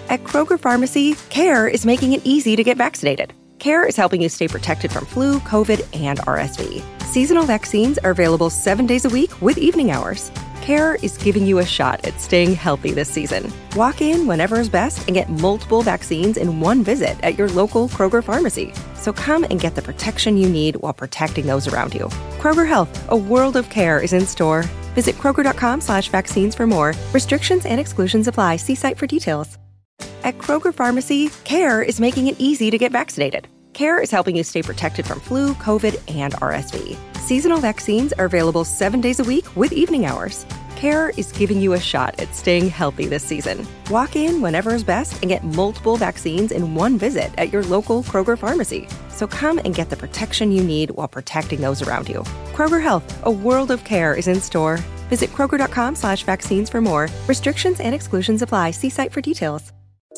At Kroger Pharmacy, CARE is making it easy to get vaccinated. CARE is helping you stay protected from flu, COVID, and RSV. Seasonal vaccines are available 7 days a week with evening hours. CARE is giving you a shot at staying healthy this season. Walk in whenever is best and get multiple vaccines in one visit at your local Kroger pharmacy. So come and get the protection you need while protecting those around you. Kroger Health, a world of care is in store. Visit Kroger.com/vaccines for more. Restrictions and exclusions apply. See site for details. At Kroger Pharmacy, CARE is making it easy to get vaccinated. CARE is helping you stay protected from flu, COVID, and RSV. Seasonal vaccines are available 7 days a week with evening hours. CARE is giving you a shot at staying healthy this season. Walk in whenever is best and get multiple vaccines in one visit at your local Kroger pharmacy. So come and get the protection you need while protecting those around you. Kroger Health, a world of care is in store. Visit Kroger.com/vaccines for more. Restrictions and exclusions apply. See site for details.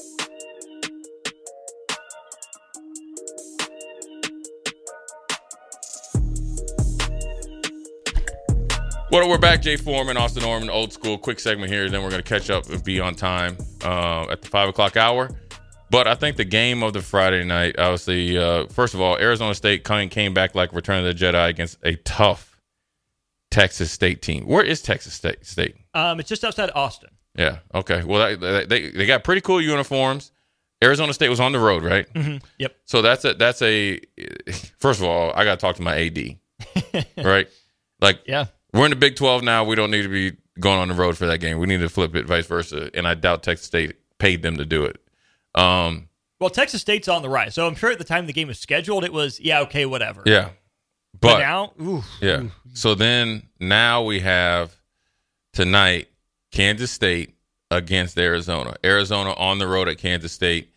Well, we're back. Jay Foreman, Austin Norman, old school. Quick segment here. Then we're going to catch up and be on time at the 5 o'clock hour. But I think the game of the Friday night, obviously, first of all, Arizona State came back like Return of the Jedi against a tough Texas State team. Where is Texas State? It's just outside Austin. Yeah. Okay. Well, they got pretty cool uniforms. Arizona State was on the road, right? Mm-hmm. Yep. So that's a. First of all, I got to talk to my AD, right? Like, yeah. We're in the Big 12 now. We don't need to be going on the road for that game. We need to flip it, vice versa. And I doubt Texas State paid them to do it. Well, Texas State's on the rise. So I'm sure at the time the game was scheduled, it was, okay, whatever. Yeah. But now, oof. Yeah. So then now we have tonight Kansas State against Arizona. Arizona on the road at Kansas State.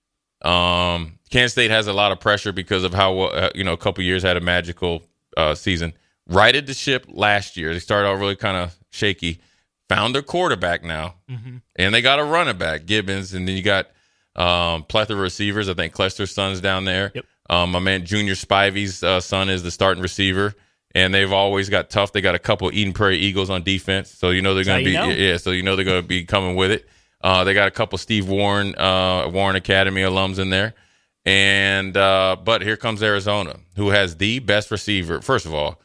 Kansas State has a lot of pressure because of how, a couple years had a magical season. Righted the ship last year. They started out really kind of shaky. Found their quarterback now. Mm-hmm. And they got a running back, Gibbons. And then you got plethora of receivers. I think Klester's son's down there. Yep. My man Junior Spivey's son is the starting receiver. And they've always got tough. They got a couple of Eden Prairie Eagles on defense. So they're going to be they're going to be coming with it. They got a couple Steve Warren Academy alums in there. And but here comes Arizona, who has the best receiver. First of all,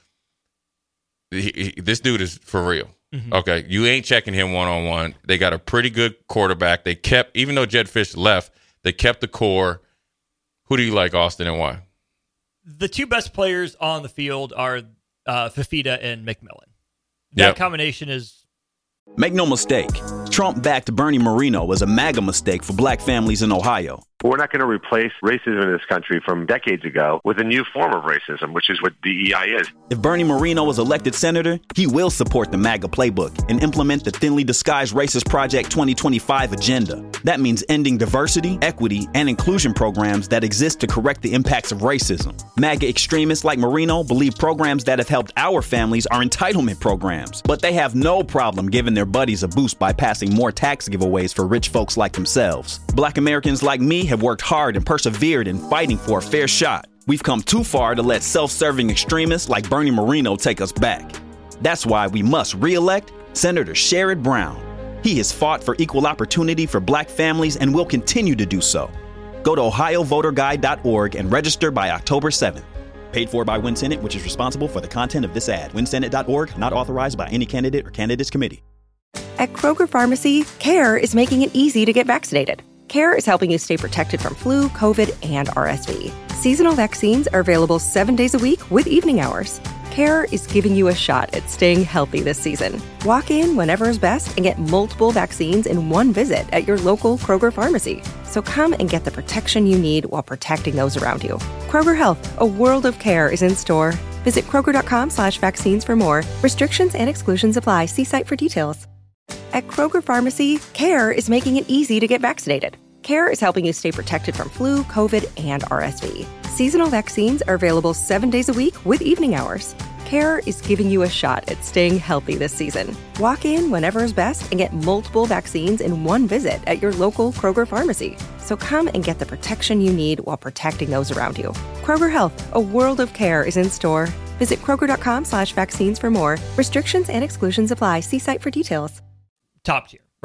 this dude is for real. Mm-hmm. Okay, you ain't checking him one-on-one. They got a pretty good quarterback. They kept, even though Jedd Fisch left, they kept the core. Who do you like, Austin, and why? The two best players on the field are Fifita and McMillan. That combination is... Make no mistake, Trump-backed Bernie Moreno was a MAGA mistake for black families in Ohio. We're not going to replace racism in this country from decades ago with a new form of racism, which is what DEI is. If Bernie Moreno was elected senator, he will support the MAGA playbook and implement the thinly disguised Racist Project 2025 agenda. That means ending diversity, equity, and inclusion programs that exist to correct the impacts of racism. MAGA extremists like Moreno believe programs that have helped our families are entitlement programs, but they have no problem giving their buddies a boost by passing more tax giveaways for rich folks like themselves. Black Americans like me have worked hard and persevered in fighting for a fair shot. We've come too far to let self-serving extremists like Bernie Moreno take us back. That's why we must re-elect Senator Sherrod Brown. He has fought for equal opportunity for black families and will continue to do so. Go to ohiovoterguide.org and register by October 7th. Paid for by WinSenate, which is responsible for the content of this ad. WinSenate.org, not authorized by any candidate or candidates committee. At Kroger Pharmacy, CARE is making it easy to get vaccinated. CARE is helping you stay protected from flu, COVID, and RSV. Seasonal vaccines are available 7 days a week with evening hours. CARE is giving you a shot at staying healthy this season. Walk in whenever is best and get multiple vaccines in one visit at your local Kroger pharmacy. So come and get the protection you need while protecting those around you. Kroger Health, a world of care is in store. Visit Kroger.com/vaccines for more. Restrictions and exclusions apply. See site for details. At Kroger Pharmacy, CARE is making it easy to get vaccinated. CARE is helping you stay protected from flu, COVID, and RSV. Seasonal vaccines are available 7 days a week with evening hours. CARE is giving you a shot at staying healthy this season. Walk in whenever is best and get multiple vaccines in one visit at your local Kroger pharmacy. So come and get the protection you need while protecting those around you. Kroger Health, a world of care is in store. Visit Kroger.com/vaccines for more. Restrictions and exclusions apply. See site for details. Top tier,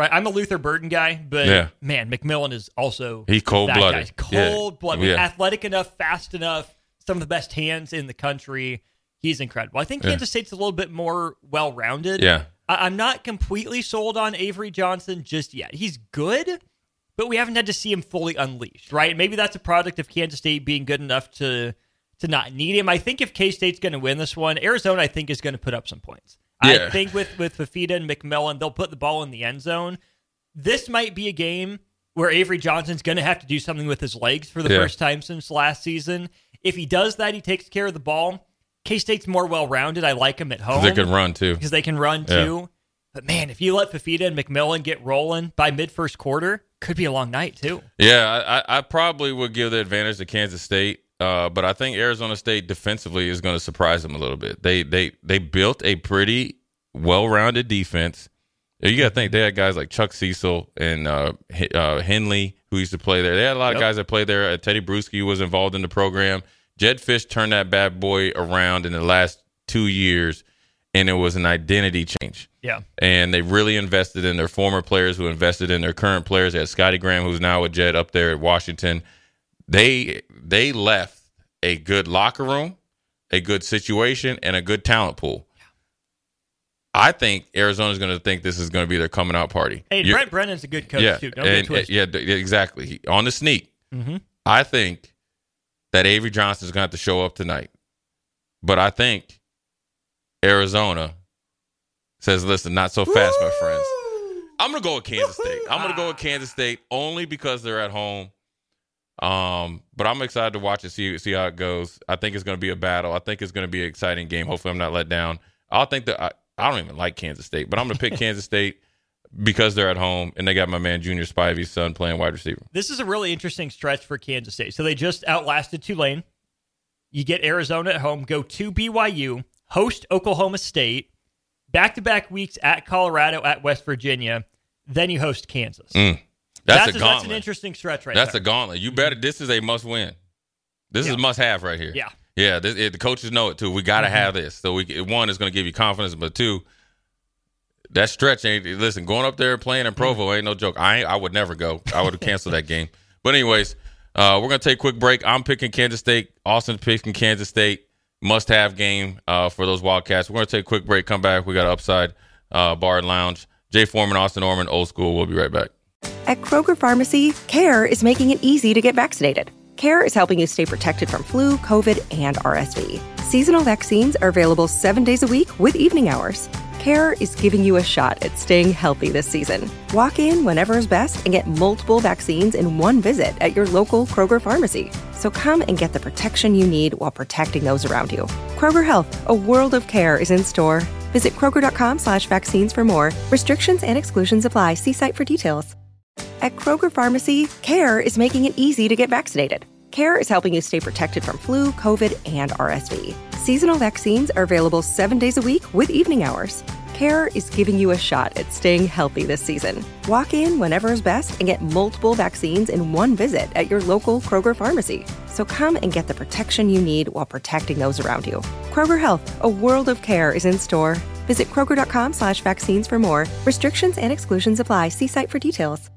right? I'm a Luther Burden guy, but man, McMillan is also he's cold-blooded. Cold-blooded. Athletic enough, fast enough, some of the best hands in the country. He's incredible. I think Kansas State's a little bit more well-rounded. Yeah. I'm not completely sold on Avery Johnson just yet. He's good, but we haven't had to see him fully unleashed, right? Maybe that's a product of Kansas State being good enough to not need him. I think if K-State's going to win this one, Arizona, I think, is going to put up some points. Yeah. I think with Fifita and McMillan, they'll put the ball in the end zone. This might be a game where Avery Johnson's going to have to do something with his legs for the first time since last season. If he does that, he takes care of the ball. K-State's more well-rounded. I like him at home. They can run, too. Because they can run, too. But, man, if you let Fifita and McMillan get rolling by mid-first quarter, could be a long night, too. Yeah, I probably would give the advantage to Kansas State. But I think Arizona State defensively is going to surprise them a little bit. They built a pretty well-rounded defense. You got to think they had guys like Chuck Cecil and Henley who used to play there. They had a lot of guys that played there. Teddy Bruschi was involved in the program. Jedd Fisch turned that bad boy around in the last 2 years, and it was an identity change. Yeah. And they really invested in their former players who invested in their current players. They had Scotty Graham, who's now with Jed up there at Washington. They left a good locker room, a good situation, and a good talent pool. I think Arizona's going to think this is going to be their coming out party. Hey, Brent Brennan's a good coach, too. Don't get twisted. Yeah, exactly. On the sneak. Mm-hmm. I think that Avery Johnson is going to have to show up tonight. But I think Arizona says, listen, not so fast, my friends. I'm going to go with Kansas State. I'm going to go with Kansas State only because they're at home. But I'm excited to watch it, see how it goes. I think it's going to be a battle. I think it's going to be an exciting game. Hopefully I'm not let down. I don't even like Kansas State, but I'm going to pick Kansas State because they're at home, and they got my man Junior Spivey's son playing wide receiver. This is a really interesting stretch for Kansas State. So they just outlasted Tulane. You get Arizona at home, go to BYU, host Oklahoma State, back-to-back weeks at Colorado, at West Virginia, then you host Kansas. That's a gauntlet. That's an interesting stretch right there. That's a gauntlet. You better. This is a must-win. This is a must-have right here. Yeah. Yeah, the coaches know it, too. We got to have this. So, one, is going to give you confidence, but two, that stretch ain't – listen, going up there and playing in Provo ain't no joke. I would never go. I would have canceled that game. But anyways, we're going to take a quick break. I'm picking Kansas State. Austin's picking Kansas State. Must-have game for those Wildcats. We're going to take a quick break. Come back. We got Upside Bar and Lounge. Jay Foreman, Austin Orman, Old School. We'll be right back. At Kroger Pharmacy, CARE is making it easy to get vaccinated. CARE is helping you stay protected from flu, COVID, and RSV. Seasonal vaccines are available 7 days a week with evening hours. CARE is giving you a shot at staying healthy this season. Walk in whenever is best and get multiple vaccines in one visit at your local Kroger Pharmacy. So come and get the protection you need while protecting those around you. Kroger Health, a world of care, is in store. Visit Kroger.com/vaccines for more. Restrictions and exclusions apply. See site for details. At Kroger Pharmacy, CARE is making it easy to get vaccinated. CARE is helping you stay protected from flu, COVID, and RSV. Seasonal vaccines are available 7 days a week with evening hours. CARE is giving you a shot at staying healthy this season. Walk in whenever is best and get multiple vaccines in one visit at your local Kroger Pharmacy. So come and get the protection you need while protecting those around you. Kroger Health, a world of care, is in store. Visit Kroger.com/vaccines for more. Restrictions and exclusions apply. See site for details.